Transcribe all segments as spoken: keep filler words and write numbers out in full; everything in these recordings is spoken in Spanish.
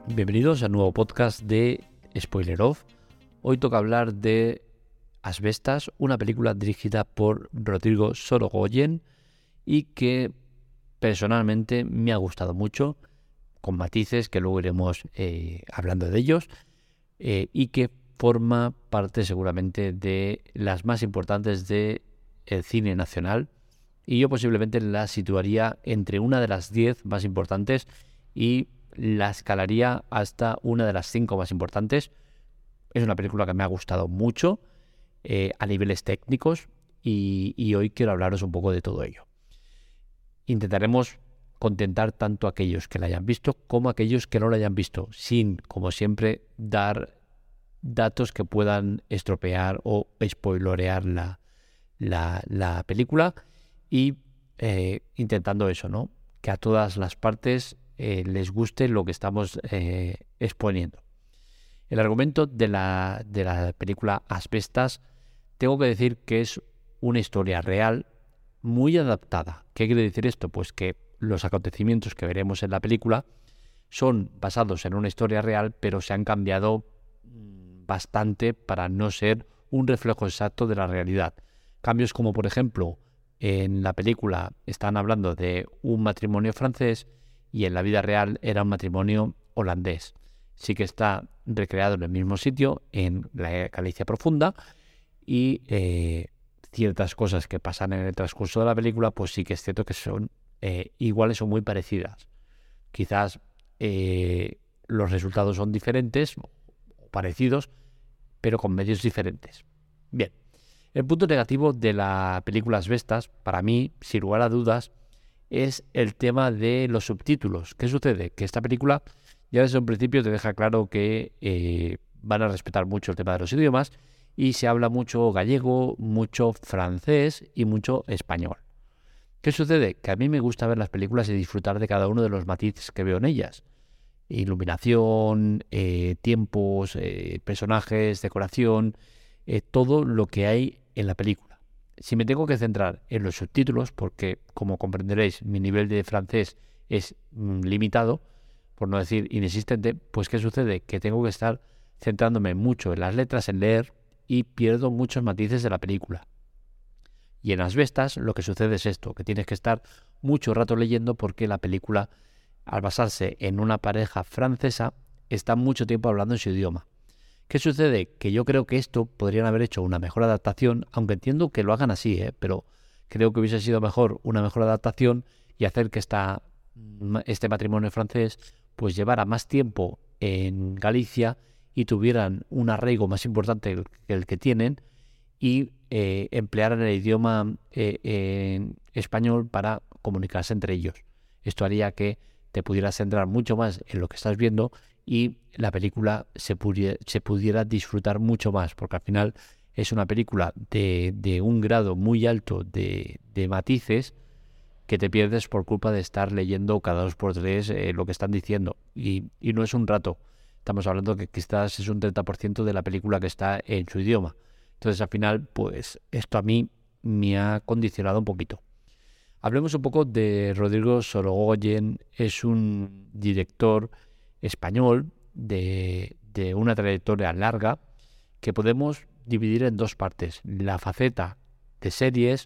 Bienvenidos al nuevo podcast de Spoiler Off. Hoy toca hablar de Asbestas, una película dirigida por Rodrigo Sorogoyen y que personalmente me ha gustado mucho, con matices que luego iremos eh, hablando de ellos, eh, y que forma parte seguramente de las más importantes del cine nacional, y yo posiblemente la situaría entre una de las diez más importantes y la escalaría hasta una de las cinco más importantes. Es una película que me ha gustado mucho eh, a niveles técnicos y, y hoy quiero hablaros un poco de todo ello. Intentaremos contentar tanto a aquellos que la hayan visto como a aquellos que no la hayan visto, sin, como siempre, dar datos que puedan estropear o spoilorear la, la, la película y eh, intentando eso, ¿no? Que a todas las partes eh, les guste lo que estamos eh, exponiendo. El argumento de la, de la película Asbestas, tengo que decir que es una historia real muy adaptada. ¿Qué quiere decir esto? Pues que los acontecimientos que veremos en la película son basados en una historia real, pero se han cambiado bastante para no ser un reflejo exacto de la realidad. Cambios como, por ejemplo, en la película están hablando de un matrimonio francés y en la vida real era un matrimonio holandés. Sí que está recreado en el mismo sitio, en la Galicia profunda, y eh, ciertas cosas que pasan en el transcurso de la película, pues sí que es cierto que son eh, iguales o muy parecidas. Quizás eh, los resultados son diferentes o parecidos, pero con medios diferentes. Bien, el punto negativo de la película Asbestas, para mí, sin lugar a dudas, es el tema de los subtítulos. ¿Qué sucede? Que esta película ya desde un principio te deja claro que eh, van a respetar mucho el tema de los idiomas y se habla mucho gallego, mucho francés y mucho español. ¿Qué sucede? Que a mí me gusta ver las películas y disfrutar de cada uno de los matices que veo en ellas. Iluminación, eh, tiempos, eh, personajes, decoración, eh, todo lo que hay en la película. Si me tengo que centrar en los subtítulos, porque como comprenderéis mi nivel de francés es mm, limitado, por no decir inexistente, pues ¿qué sucede? Que tengo que estar centrándome mucho en las letras, en leer, y pierdo muchos matices de la película. Y en Asbestas lo que sucede es esto, que tienes que estar mucho rato leyendo porque la película, al basarse en una pareja francesa, está mucho tiempo hablando en su idioma. ¿Qué sucede? Que yo creo que esto podrían haber hecho una mejor adaptación, aunque entiendo que lo hagan así, ¿eh? Pero creo que hubiese sido mejor una mejor adaptación y hacer que esta, este matrimonio francés pues llevara más tiempo en Galicia y tuvieran un arraigo más importante que el que tienen y eh, emplearan el idioma eh, en español para comunicarse entre ellos. Esto haría que te pudieras centrar mucho más en lo que estás viendo y la película se pudiera, se pudiera disfrutar mucho más, porque al final es una película de, de un grado muy alto de, de matices que te pierdes por culpa de estar leyendo cada dos por tres eh, lo que están diciendo. Y, y no es un rato. Estamos hablando que quizás es un treinta por ciento de la película que está en su idioma. Entonces, al final, pues esto a mí me ha condicionado un poquito. Hablemos un poco de Rodrigo Sorogoyen. Es un director español de, de una trayectoria larga que podemos dividir en dos partes. La faceta de series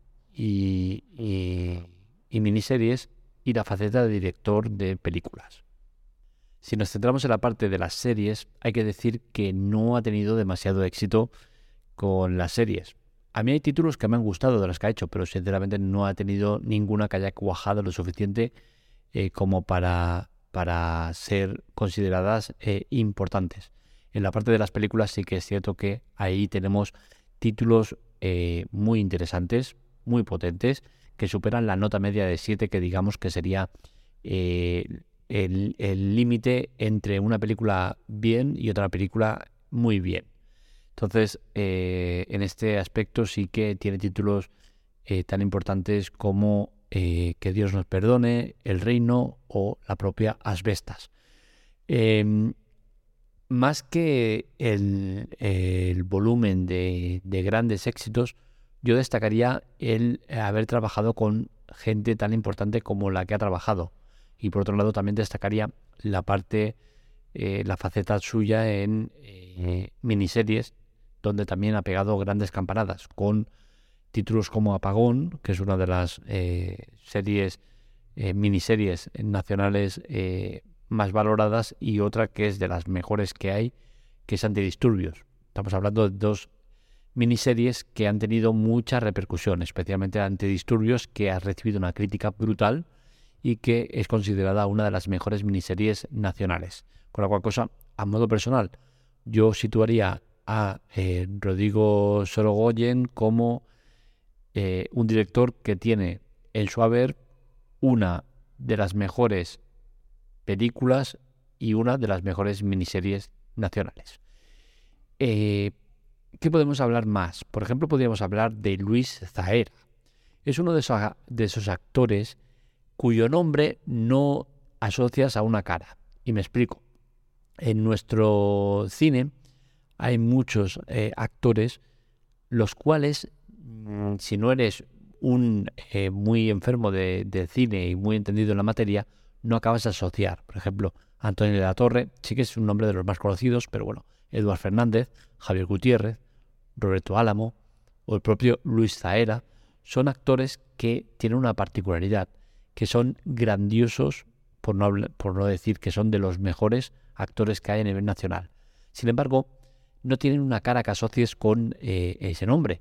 y, y, y miniseries y la faceta de director de películas. Si nos centramos en la parte de las series, hay que decir que no ha tenido demasiado éxito con las series. A mí hay títulos que me han gustado de los que ha hecho, pero sinceramente no ha tenido ninguna que haya cuajado lo suficiente eh, como para, para ser consideradas eh, importantes. En la parte de las películas sí que es cierto que ahí tenemos títulos eh, muy interesantes, muy potentes, que superan la nota media de siete, que digamos que sería eh, el límite entre una película bien y otra película muy bien. Entonces, eh, en este aspecto sí que tiene títulos eh, tan importantes como eh, Que Dios nos perdone, El Reino o la propia Asbestas. Eh, más que el, el volumen de, de grandes éxitos, yo destacaría el haber trabajado con gente tan importante como la que ha trabajado. Y por otro lado también destacaría la parte eh, la faceta suya en eh, miniseries, donde también ha pegado grandes campanadas, con títulos como Apagón, que es una de las eh, series, eh, miniseries nacionales eh, más valoradas, y otra que es de las mejores que hay, que es Antidisturbios. Estamos hablando de dos miniseries que han tenido mucha repercusión, especialmente Antidisturbios, que ha recibido una crítica brutal y que es considerada una de las mejores miniseries nacionales. Con la cual cosa, a modo personal, yo situaría a eh, Rodrigo Sorogoyen como eh, un director que tiene en su haber una de las mejores películas y una de las mejores miniseries nacionales. Eh, ¿Qué podemos hablar más? Por ejemplo, podríamos hablar de Luis Zaera. Es uno de esos, de esos actores cuyo nombre no asocias a una cara. Y me explico. En nuestro cine hay muchos eh, actores los cuales, mmm, si no eres un eh, muy enfermo de, de cine y muy entendido en la materia, no acabas de asociar. Por ejemplo, Antonio de la Torre, sí que es un nombre de los más conocidos, pero bueno, Eduard Fernández, Javier Gutiérrez, Roberto Álamo o el propio Luis Zaera son actores que tienen una particularidad, que son grandiosos, por no, por no decir que son de los mejores actores que hay a nivel nacional. Sin embargo, no tienen una cara que asocies con eh, ese nombre.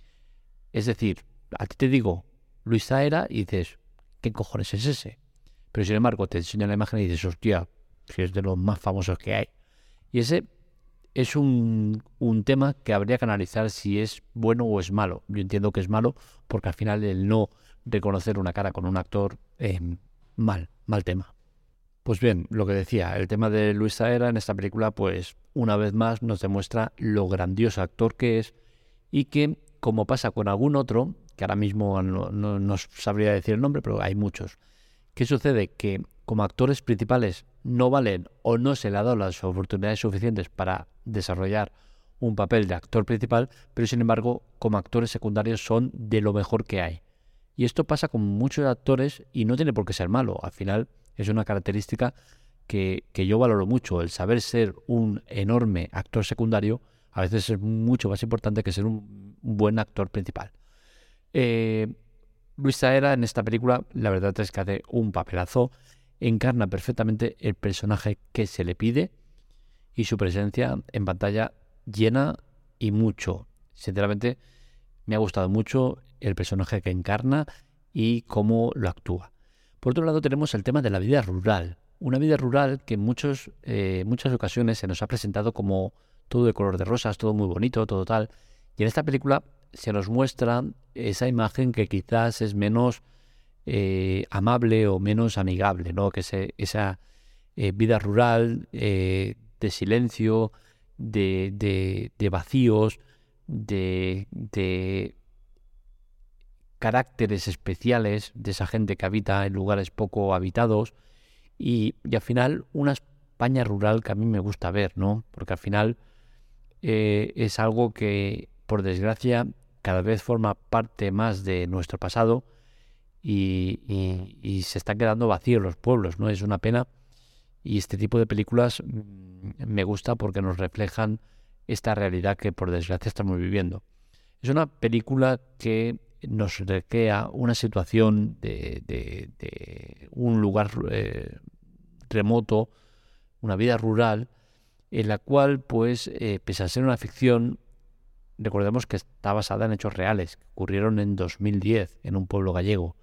Es decir, a ti te digo Luis Zaera y dices, ¿qué cojones es ese? Pero sin embargo te enseñan la imagen y dices, hostia, si es de los más famosos que hay. Y ese es un, un tema que habría que analizar si es bueno o es malo. Yo entiendo que es malo porque al final el no reconocer una cara con un actor, eh, mal, mal tema. Pues bien, lo que decía, el tema de Luis Zaera en esta película, pues una vez más nos demuestra lo grandioso actor que es y que, como pasa con algún otro, que ahora mismo no, no, no sabría decir el nombre, pero hay muchos, ¿qué sucede? Que como actores principales no valen o no se le ha dado las oportunidades suficientes para desarrollar un papel de actor principal, pero sin embargo como actores secundarios son de lo mejor que hay. Y esto pasa con muchos actores y no tiene por qué ser malo. Al final es una característica que, que yo valoro mucho. El saber ser un enorme actor secundario a veces es mucho más importante que ser un, un buen actor principal. Eh, Luis Zaera en esta película, la verdad es que hace un papelazo, encarna perfectamente el personaje que se le pide y su presencia en pantalla llena y mucho. Sinceramente, me ha gustado mucho el personaje que encarna y cómo lo actúa. Por otro lado, tenemos el tema de la vida rural. Una vida rural que en muchos, eh, muchas ocasiones se nos ha presentado como todo de color de rosas, todo muy bonito, todo tal. Y en esta película se nos muestra esa imagen que quizás es menos eh, amable o menos amigable, ¿no? Que se, esa eh, vida rural eh, de silencio, de, de, de vacíos, de, de caracteres especiales de esa gente que habita en lugares poco habitados y, y al final una España rural que a mí me gusta ver, ¿no? Porque al final eh, es algo que, por desgracia, cada vez forma parte más de nuestro pasado y, y, y se están quedando vacíos los pueblos, ¿no? Es una pena y este tipo de películas mmm, me gusta porque nos reflejan esta realidad que por desgracia estamos viviendo. Es una película que nos recrea una situación de, de, de un lugar eh, remoto, una vida rural, en la cual, pues, eh, pese a ser una ficción, recordemos que está basada en hechos reales, que ocurrieron en dos mil diez en un pueblo gallego.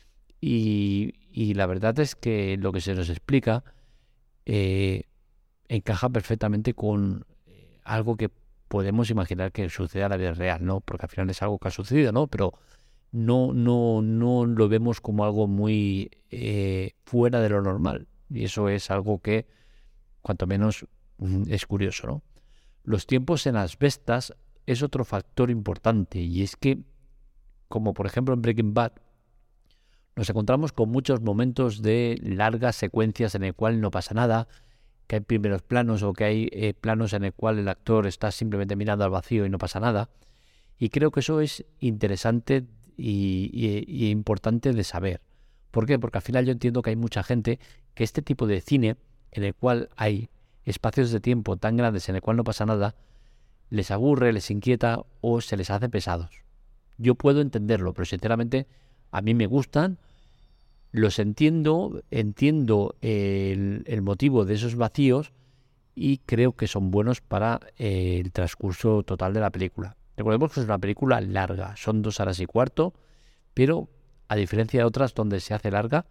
Y, y la verdad es que lo que se nos explica eh, encaja perfectamente con eh, algo que podemos imaginar que sucede a la vida real, ¿no? Porque al final es algo que ha sucedido, ¿no? Pero no, no, no lo vemos como algo muy eh, fuera de lo normal. Y eso es algo que, cuanto menos, es curioso, ¿no? Los tiempos en asbestas es otro factor importante, y es que, como por ejemplo en Breaking Bad, nos encontramos con muchos momentos de largas secuencias en el cual no pasa nada, que hay primeros planos o que hay eh, planos en el cual el actor está simplemente mirando al vacío y no pasa nada. Y creo que eso es interesante y, y, y importante de saber. ¿Por qué? Porque al final yo entiendo que hay mucha gente que este tipo de cine en el cual hay espacios de tiempo tan grandes en el cual no pasa nada, les aburre, les inquieta o se les hace pesados. Yo puedo entenderlo, pero sinceramente a mí me gustan, los entiendo, entiendo el, el motivo de esos vacíos y creo que son buenos para eh, el transcurso total de la película. Recordemos que es una película larga, son dos horas y cuarto, pero a diferencia de otras donde se hace larga,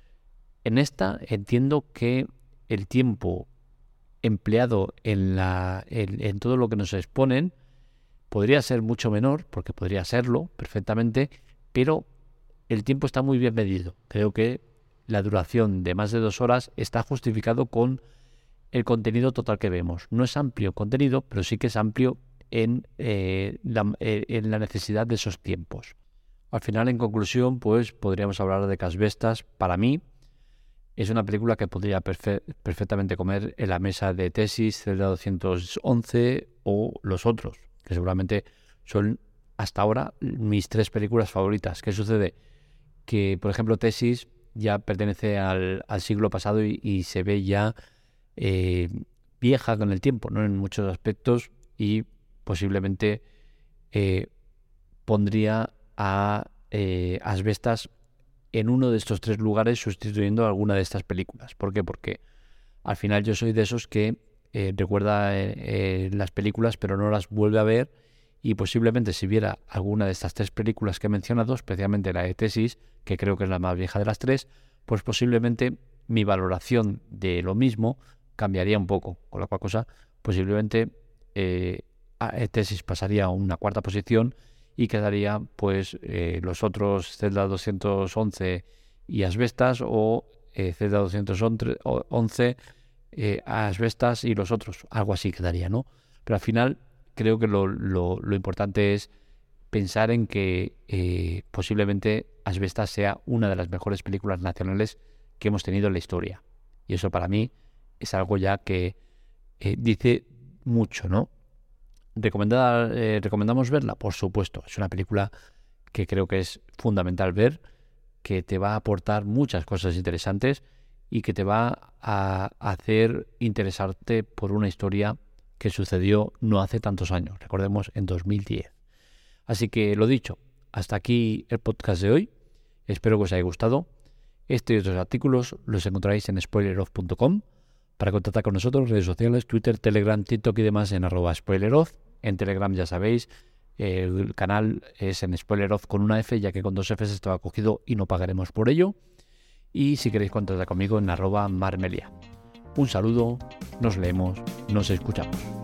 en esta entiendo que el tiempo empleado en, la, en, en todo lo que nos exponen podría ser mucho menor, porque podría serlo perfectamente, pero el tiempo está muy bien medido. Creo que la duración de más de dos horas está justificado con el contenido total que vemos. No es amplio el contenido, pero sí que es amplio en, eh, la, eh, en la necesidad de esos tiempos. Al final, en conclusión, pues podríamos hablar de que Asbestas, para mí, es una película que podría perfe- perfectamente comer en la mesa de Tesis, Celda doscientos once o los otros, que seguramente son hasta ahora mis tres películas favoritas. ¿Qué sucede? Que, por ejemplo, Tesis ya pertenece al, al siglo pasado y, y se ve ya eh, vieja con el tiempo, ¿no? En muchos aspectos, y posiblemente eh, pondría a eh, Asbestas en uno de estos tres lugares sustituyendo a alguna de estas películas. ¿Por qué? Porque al final yo soy de esos que eh, recuerda eh, eh, las películas pero no las vuelve a ver, y posiblemente si viera alguna de estas tres películas que he mencionado, especialmente la de Tesis, que creo que es la más vieja de las tres, pues posiblemente mi valoración de lo mismo cambiaría un poco, con la cual cosa posiblemente eh, Tesis pasaría a una cuarta posición y quedaría pues eh, los otros Celda doscientos once y Asbestas, o eh, Celda doscientos once, eh, Asbestas y los otros, algo así quedaría, ¿no? Pero al final creo que lo, lo, lo importante es pensar en que eh, posiblemente Asbestas sea una de las mejores películas nacionales que hemos tenido en la historia, y eso para mí es algo ya que eh, dice mucho, ¿no? ¿Recomendada, eh, ¿Recomendamos verla? Por supuesto, es una película que creo que es fundamental ver, que te va a aportar muchas cosas interesantes y que te va a hacer interesarte por una historia que sucedió no hace tantos años, recordemos en dos mil diez. Así que lo dicho, hasta aquí el podcast de hoy, espero que os haya gustado. Este y otros artículos los encontraréis en spoileroff punto com. Para contactar con nosotros, redes sociales, Twitter, Telegram, TikTok y demás en arroba spoileroff. En Telegram ya sabéis, el canal es en spoileroff con una F, ya que con dos Fs estaba cogido y no pagaremos por ello. Y si queréis contactar conmigo en arroba marmelia. Un saludo, nos leemos, nos escuchamos.